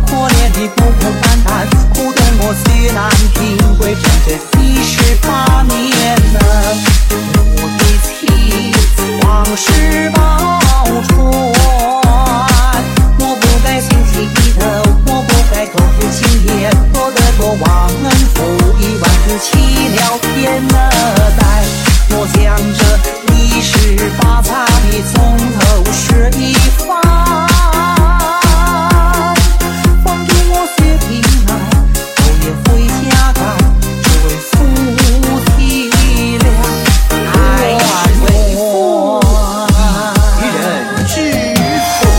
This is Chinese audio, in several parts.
可怜你孤孤单单，苦懂我虽难平归整整18年了。我的妻子往事报传，我不该心起意头，我不该口出轻言，多得过忘恩负义，万日弃了天了待。我将这18载从头试一番，放逐我学平安，我也回家赶，只为夫妻俩爱为我人之父。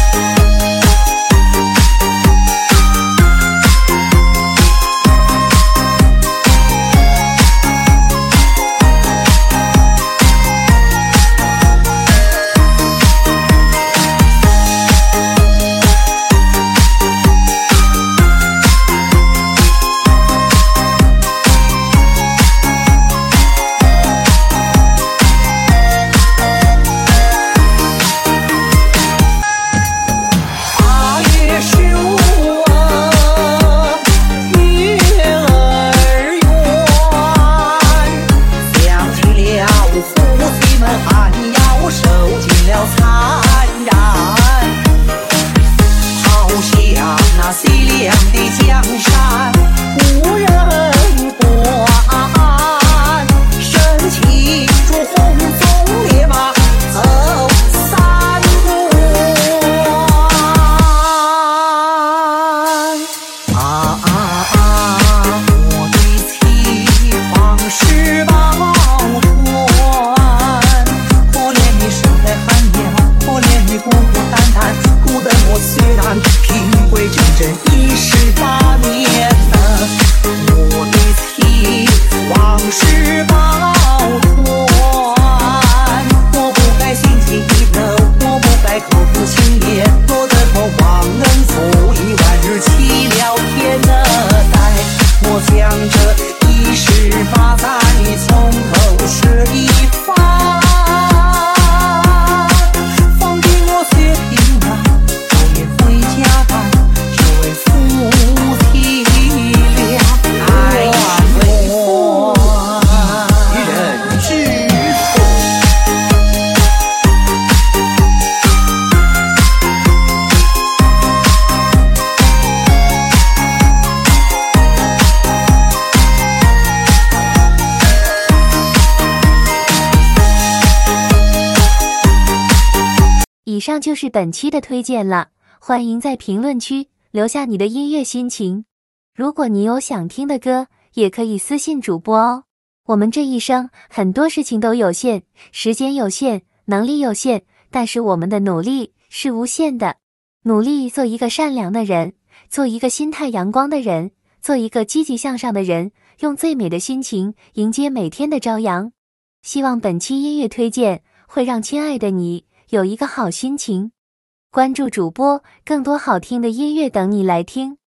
以上就是本期的推荐了，欢迎在评论区留下你的音乐心情。如果你有想听的歌，也可以私信主播哦。我们这一生很多事情都有限，时间有限，能力有限，但是我们的努力是无限的。努力做一个善良的人，做一个心态阳光的人，做一个积极向上的人，用最美的心情迎接每天的朝阳。希望本期音乐推荐会让亲爱的你有一个好心情。关注主播，更多好听的音乐等你来听。